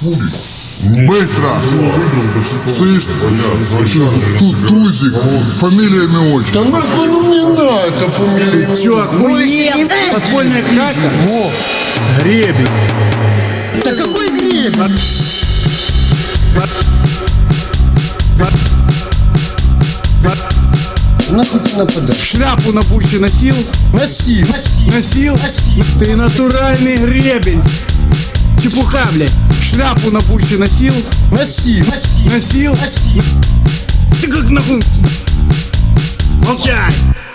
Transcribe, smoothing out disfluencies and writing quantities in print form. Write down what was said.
Быстро! Слышь, тут Тузик, фамилия, имя, Да отчество. нахуй не надо фамилию. Чё, охуел? Подпольная карта? О, гребень. Да какой гребень? Нахуй ты нападаешь? Шляпу на бушке носил? Носи, носи, Носил? носи. Ты натуральный гребень. Чепуха, блядь. Шляпу на бушке носил? Носи, носи, Носил? носи. Ты как нахуй? Молчай.